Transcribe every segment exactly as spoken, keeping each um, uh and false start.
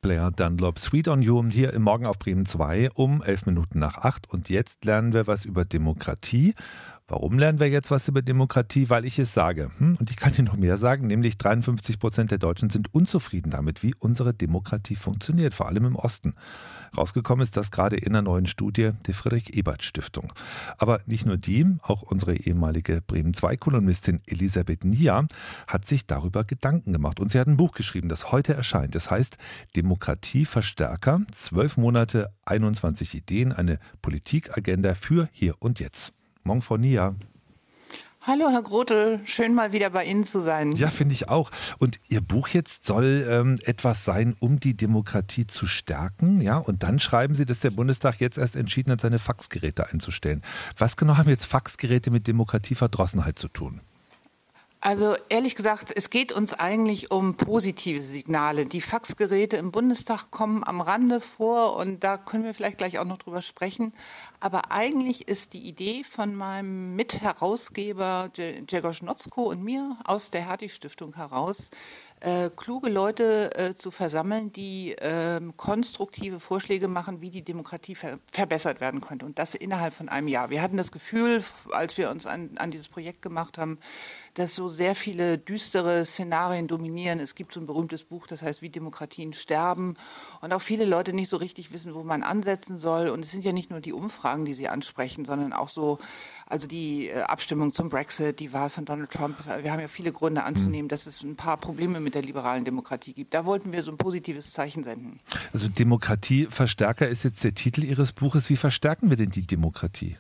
Blair Dunlop, Sweet on You, hier im Morgen auf Bremen zwei um elf Minuten nach acht. Und jetzt lernen wir was über Demokratie. Warum lernen wir jetzt was über Demokratie? Weil ich es sage. Hm? Und ich kann Ihnen noch mehr sagen, nämlich dreiundfünfzig Prozent der Deutschen sind unzufrieden damit, wie unsere Demokratie funktioniert, vor allem im Osten. Rausgekommen ist das gerade in einer neuen Studie der Friedrich-Ebert-Stiftung. Aber nicht nur die, auch unsere ehemalige Bremen zwei Kolumnistin Elisabeth Nia hat sich darüber Gedanken gemacht. Und sie hat ein Buch geschrieben, das heute erscheint. Das heißt Demokratieverstärker, zwölf Monate, einundzwanzig Ideen, eine Politikagenda für hier und jetzt. Morgen, Frau Nia. Hallo, Herr Grote. Schön, mal wieder bei Ihnen zu sein. Ja, finde ich auch. Und Ihr Buch jetzt soll ähm, etwas sein, um die Demokratie zu stärken. Ja, und dann schreiben Sie, dass der Bundestag jetzt erst entschieden hat, seine Faxgeräte einzustellen. Was genau haben jetzt Faxgeräte mit Demokratieverdrossenheit zu tun? Also ehrlich gesagt, es geht uns eigentlich um positive Signale. Die Faxgeräte im Bundestag kommen am Rande vor und da können wir vielleicht gleich auch noch drüber sprechen. Aber eigentlich ist die Idee von meinem Mitherausgeber Grzegorz Notzko und mir aus der Hertie-Stiftung heraus, äh, kluge Leute äh, zu versammeln, die äh, konstruktive Vorschläge machen, wie die Demokratie ver- verbessert werden könnte. Und das innerhalb von einem Jahr. Wir hatten das Gefühl, als wir uns an, an dieses Projekt gemacht haben, dass so sehr viele düstere Szenarien dominieren. Es gibt so ein berühmtes Buch, das heißt, wie Demokratien sterben. Und auch viele Leute nicht so richtig wissen, wo man ansetzen soll. Und es sind ja nicht nur die Umfragen, die Sie ansprechen, sondern auch so, also die äh, Abstimmung zum Brexit, die Wahl von Donald Trump. Wir haben ja viele Gründe anzunehmen, dass es ein paar Probleme mit der liberalen Demokratie gibt. Da wollten wir so ein positives Zeichen senden. Also Demokratieverstärker ist jetzt der Titel Ihres Buches. Wie verstärken wir denn die Demokratie?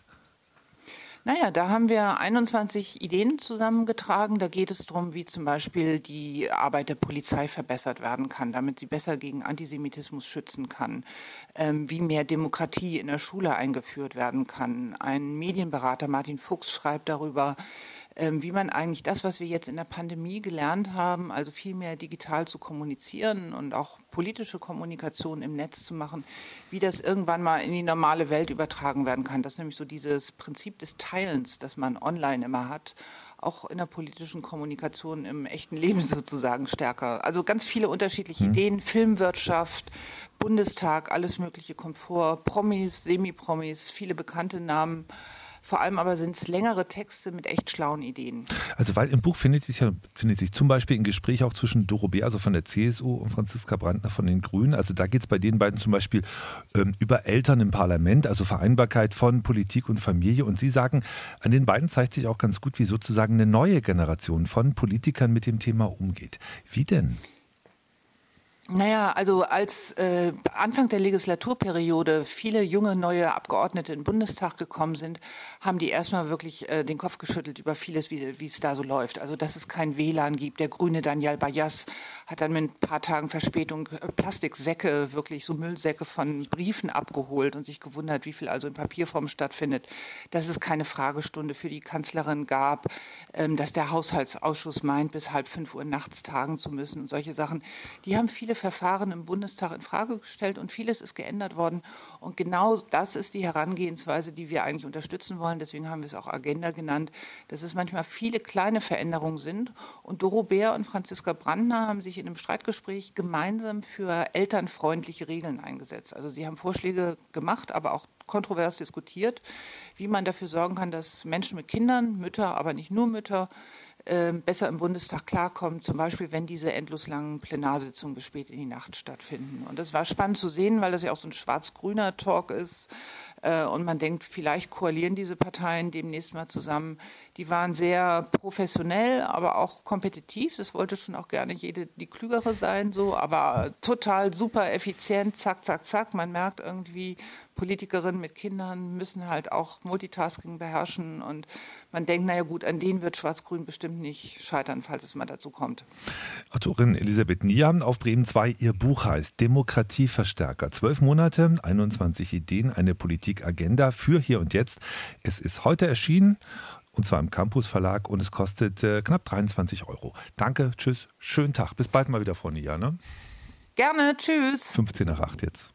Naja, da haben wir einundzwanzig Ideen zusammengetragen. Da geht es darum, wie zum Beispiel die Arbeit der Polizei verbessert werden kann, damit sie besser gegen Antisemitismus schützen kann, ähm, wie mehr Demokratie in der Schule eingeführt werden kann. Ein Medienberater, Martin Fuchs, schreibt darüber, ähm, wie man eigentlich das, was wir jetzt in der Pandemie gelernt haben, also viel mehr digital zu kommunizieren und auch politische Kommunikation im Netz zu machen, wie das irgendwann mal in die normale Welt übertragen werden kann. Das ist nämlich so dieses Prinzip des Teilens, das man online immer hat, auch in der politischen Kommunikation im echten Leben sozusagen stärker. Also ganz viele unterschiedliche mhm. Ideen, Filmwirtschaft, Bundestag, alles mögliche kommt vor, Promis, Semi-Promis, viele bekannte Namen. Vor allem aber sind es längere Texte mit echt schlauen Ideen. Also weil im Buch findet sich, ja, findet sich zum Beispiel ein Gespräch auch zwischen Doro Bär, also von der C S U, und Franziska Brandner von den Grünen. Also da geht es bei den beiden zum Beispiel ähm, über Eltern im Parlament, also Vereinbarkeit von Politik und Familie. Und Sie sagen, an den beiden zeigt sich auch ganz gut, wie sozusagen eine neue Generation von Politikern mit dem Thema umgeht. Wie denn? Naja, also als äh, Anfang der Legislaturperiode viele junge neue Abgeordnete in den Bundestag gekommen sind, haben die erstmal wirklich äh, den Kopf geschüttelt über vieles, wie, wie es da so läuft. Also dass es kein W L A N gibt. Der grüne Daniel Bayas hat dann mit ein paar Tagen Verspätung äh, Plastiksäcke, wirklich so Müllsäcke von Briefen abgeholt und sich gewundert, wie viel also in Papierform stattfindet. Dass es keine Fragestunde für die Kanzlerin gab, ähm, dass der Haushaltsausschuss meint, bis halb fünf Uhr nachts tagen zu müssen und solche Sachen. Die haben viele Verfahren im Bundestag in Frage gestellt und vieles ist geändert worden. Und genau das ist die Herangehensweise, die wir eigentlich unterstützen wollen. Deswegen haben wir es auch Agenda genannt, dass es manchmal viele kleine Veränderungen sind. Und Doro Bär und Franziska Brandner haben sich in einem Streitgespräch gemeinsam für elternfreundliche Regeln eingesetzt. Also sie haben Vorschläge gemacht, aber auch kontrovers diskutiert, wie man dafür sorgen kann, dass Menschen mit Kindern, Mütter, aber nicht nur Mütter, besser im Bundestag klarkommen, zum Beispiel, wenn diese endlos langen Plenarsitzungen bis spät in die Nacht stattfinden. Und das war spannend zu sehen, weil das ja auch so ein schwarz-grüner Talk ist. Und man denkt, vielleicht koalieren diese Parteien demnächst mal zusammen. Die waren sehr professionell, aber auch kompetitiv. Das wollte schon auch gerne jede die Klügere sein, so, aber total super effizient, zack, zack, zack. Man merkt irgendwie, Politikerinnen mit Kindern müssen halt auch Multitasking beherrschen und man denkt, naja gut, an denen wird Schwarz-Grün bestimmt nicht scheitern, falls es mal dazu kommt. Autorin Elisabeth Nia auf Bremen zwei. Ihr Buch heißt Demokratieverstärker. Zwölf Monate, einundzwanzig Ideen, eine Politikagenda für hier und jetzt. Es ist heute erschienen, und zwar im Campus Verlag, und es kostet äh, knapp dreiundzwanzig Euro. Danke, tschüss, schönen Tag. Bis bald mal wieder, Frau Nia. Ne? Gerne, tschüss. fünfzehn nach acht jetzt.